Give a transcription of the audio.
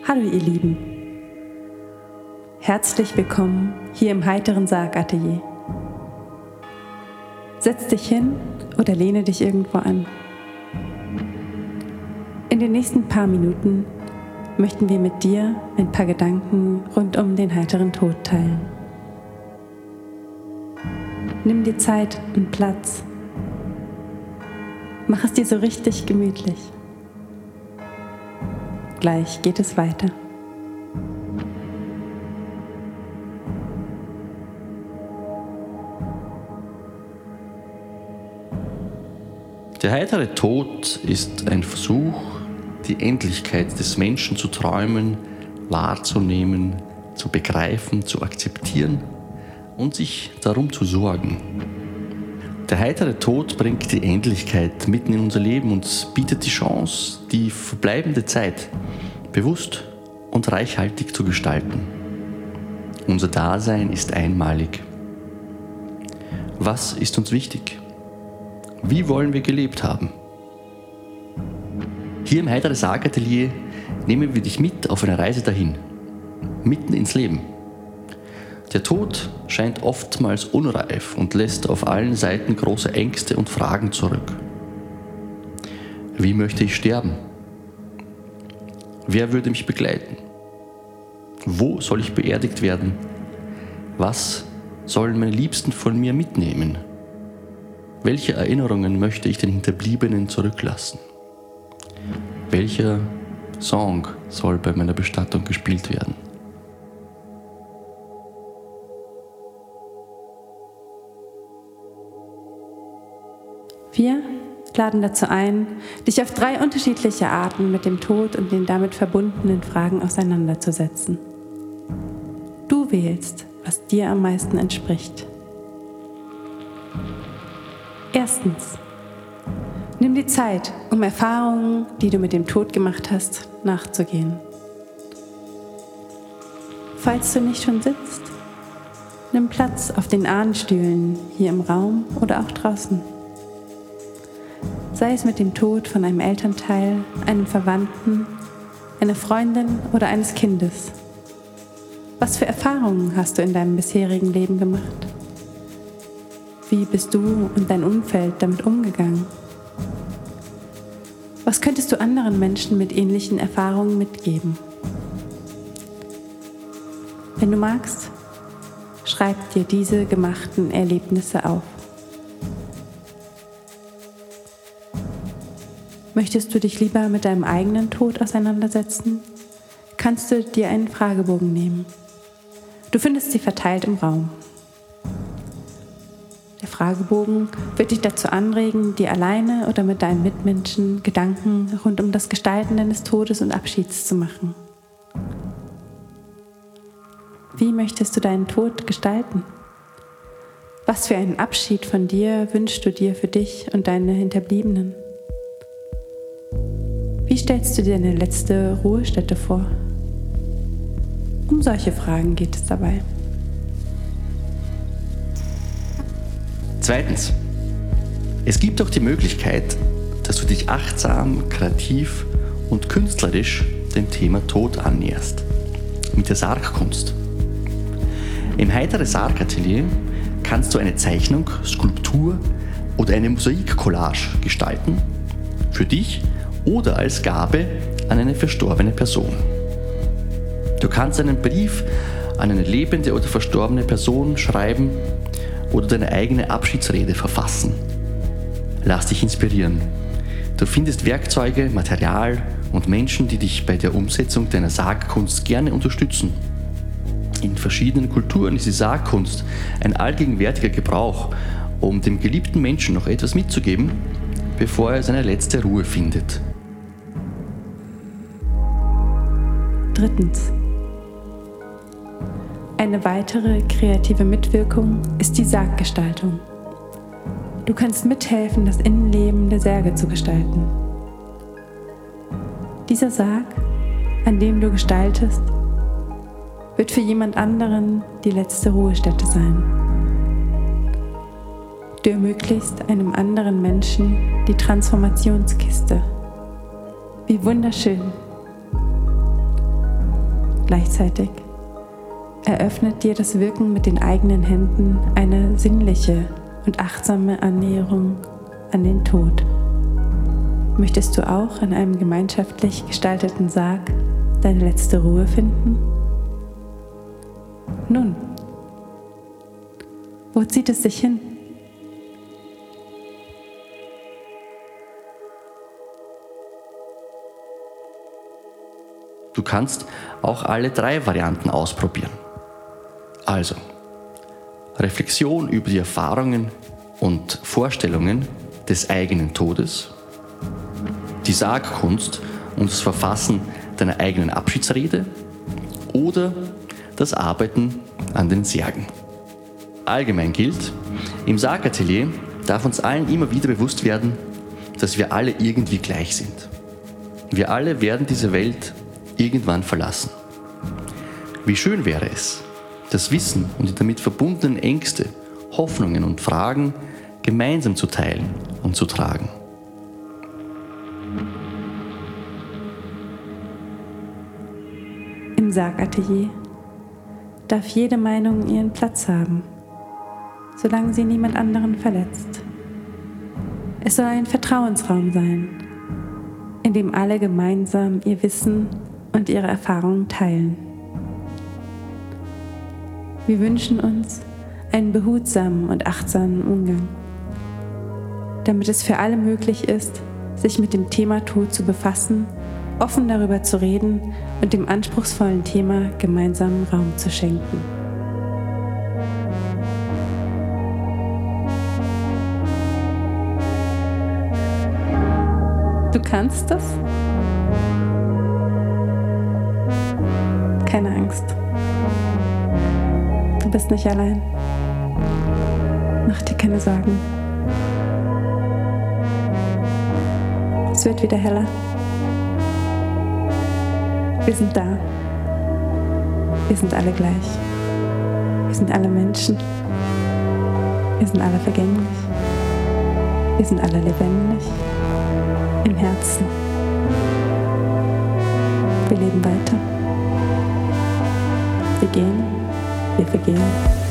Hallo ihr Lieben, herzlich willkommen hier im heiteren Sargatelier. Setz dich hin oder lehne dich irgendwo an. In den nächsten paar Minuten möchten wir mit dir ein paar Gedanken rund um den heiteren Tod teilen. Nimm dir Zeit und Platz. Mach es dir so richtig gemütlich. Gleich geht es weiter. Der heitere Tod ist ein Versuch, die Endlichkeit des Menschen zu träumen, wahrzunehmen, zu begreifen, zu akzeptieren und sich darum zu sorgen. Der heitere Tod bringt die Endlichkeit mitten in unser Leben und bietet die Chance, die verbleibende Zeit bewusst und reichhaltig zu gestalten. Unser Dasein ist einmalig. Was ist uns wichtig? Wie wollen wir gelebt haben? Hier im Heitere Sargatelier nehmen wir dich mit auf eine Reise dahin, mitten ins Leben. Der Tod scheint oftmals unreif und lässt auf allen Seiten große Ängste und Fragen zurück. Wie möchte ich sterben? Wer würde mich begleiten? Wo soll ich beerdigt werden? Was sollen meine Liebsten von mir mitnehmen? Welche Erinnerungen möchte ich den Hinterbliebenen zurücklassen? Welcher Song soll bei meiner Bestattung gespielt werden? Wir laden dazu ein, dich auf 3 unterschiedliche Arten mit dem Tod und den damit verbundenen Fragen auseinanderzusetzen. Du wählst, was dir am meisten entspricht. Erstens, nimm dir Zeit, um Erfahrungen, die du mit dem Tod gemacht hast, nachzugehen. Falls du nicht schon sitzt, nimm Platz auf den Ahnenstühlen hier im Raum oder auch draußen. Sei es mit dem Tod von einem Elternteil, einem Verwandten, einer Freundin oder eines Kindes. Was für Erfahrungen hast du in deinem bisherigen Leben gemacht? Wie bist du und dein Umfeld damit umgegangen? Was könntest du anderen Menschen mit ähnlichen Erfahrungen mitgeben? Wenn du magst, schreib dir diese gemachten Erlebnisse auf. Möchtest du dich lieber mit deinem eigenen Tod auseinandersetzen? Kannst du dir einen Fragebogen nehmen. Du findest sie verteilt im Raum. Der Fragebogen wird dich dazu anregen, dir alleine oder mit deinen Mitmenschen Gedanken rund um das Gestalten deines Todes und Abschieds zu machen. Wie möchtest du deinen Tod gestalten? Was für einen Abschied von dir wünschst du dir für dich und deine Hinterbliebenen? Wie stellst du dir deine letzte Ruhestätte vor? Um solche Fragen geht es dabei. Zweitens, es gibt auch die Möglichkeit, dass du dich achtsam, kreativ und künstlerisch dem Thema Tod annäherst. Mit der Sargkunst. Im Heitere Sargatelier kannst du eine Zeichnung, Skulptur oder eine Mosaikcollage gestalten, für dich oder als Gabe an eine verstorbene Person. Du kannst einen Brief an eine lebende oder verstorbene Person schreiben oder deine eigene Abschiedsrede verfassen. Lass dich inspirieren. Du findest Werkzeuge, Material und Menschen, die dich bei der Umsetzung deiner Sargkunst gerne unterstützen. In verschiedenen Kulturen ist die Sargkunst ein allgegenwärtiger Gebrauch, um dem geliebten Menschen noch etwas mitzugeben, bevor er seine letzte Ruhe findet. Drittens. Eine weitere kreative Mitwirkung ist die Sarggestaltung. Du kannst mithelfen, das Innenleben der Särge zu gestalten. Dieser Sarg, an dem du gestaltest, wird für jemand anderen die letzte Ruhestätte sein. Du ermöglichst einem anderen Menschen die Transformationskiste. Wie wunderschön. Gleichzeitig eröffnet dir das Wirken mit den eigenen Händen eine sinnliche und achtsame Annäherung an den Tod. Möchtest du auch in einem gemeinschaftlich gestalteten Sarg deine letzte Ruhe finden? Nun, wo zieht es dich hin? Du kannst auch alle 3 Varianten ausprobieren. Also, Reflexion über die Erfahrungen und Vorstellungen des eigenen Todes, die Sargkunst und das Verfassen deiner eigenen Abschiedsrede oder das Arbeiten an den Särgen. Allgemein gilt, im Sargatelier darf uns allen immer wieder bewusst werden, dass wir alle irgendwie gleich sind. Wir alle werden diese Welt irgendwann verlassen. Wie schön wäre es, das Wissen und die damit verbundenen Ängste, Hoffnungen und Fragen gemeinsam zu teilen und zu tragen. Im Sargatelier darf jede Meinung ihren Platz haben, solange sie niemand anderen verletzt. Es soll ein Vertrauensraum sein, in dem alle gemeinsam ihr Wissen und ihre Erfahrungen teilen. Wir wünschen uns einen behutsamen und achtsamen Umgang, damit es für alle möglich ist, sich mit dem Thema Tod zu befassen, offen darüber zu reden und dem anspruchsvollen Thema gemeinsamen Raum zu schenken. Du kannst das? Keine Angst. Du bist nicht allein. Mach dir keine Sorgen. Es wird wieder heller. Wir sind da. Wir sind alle gleich. Wir sind alle Menschen. Wir sind alle vergänglich. Wir sind alle lebendig. Im Herzen. Wir leben weiter. Wir gehen. Wir vergehen.